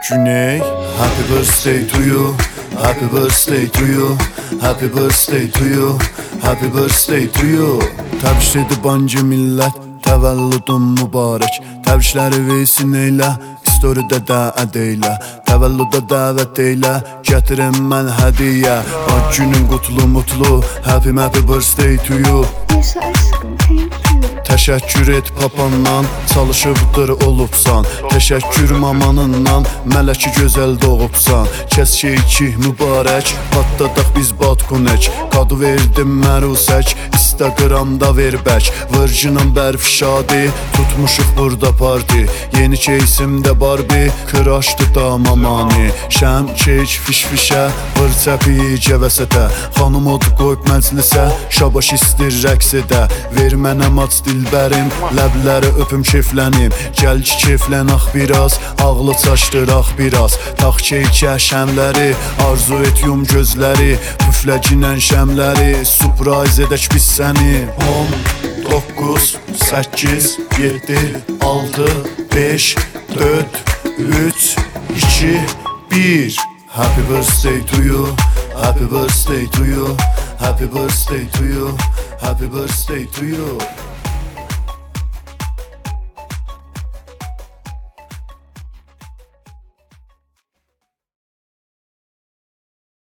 Güney, happy birthday to you, happy birthday to you, happy birthday to you, happy birthday to you. Təbrik edib bancı millət, təvəllüdün mübarək. Təbrikləri versin eylə, storydə dəət eylə. Təvəllüdə dəvət eylə, gətirim mən hədiyyə. Ad günün qutlu mutlu, happy birthday to you. Yaşa aşkım, thank you. Təşəkkür et papandan, çalışıbdır olubsan. Təşəkkür mamanından, mələki gözəl doğubsan. Kəs keyki mübarək, patladaq biz batkunek. Qadı verdim mərusək, Instagramda verbək. Virgin'ın bərf şadi, tutmuşuq burada parti. Yeni keysimdə Barbie, kıraşdı da mamani. Şəm keyk fiş-fişə, vır çəpi gəvəsətə. Xanım od qoyub məclisə, şabaş istir rəqs edə. Ver mənə maç dilbərim, ləbləri öpüm keyflənim. Gəl ki keyflənaq biraz, ağlı çaşdıraq biraz. Tax keykə şəmləri, arzu et yum gözləri. Püfləcinən şəmləri, surprise edək biz səni. 10, 9, 8, 7, 6, 5, 4, 3, 2, 1. Happy birthday to you, happy birthday to you, happy birthday to you, happy birthday to you.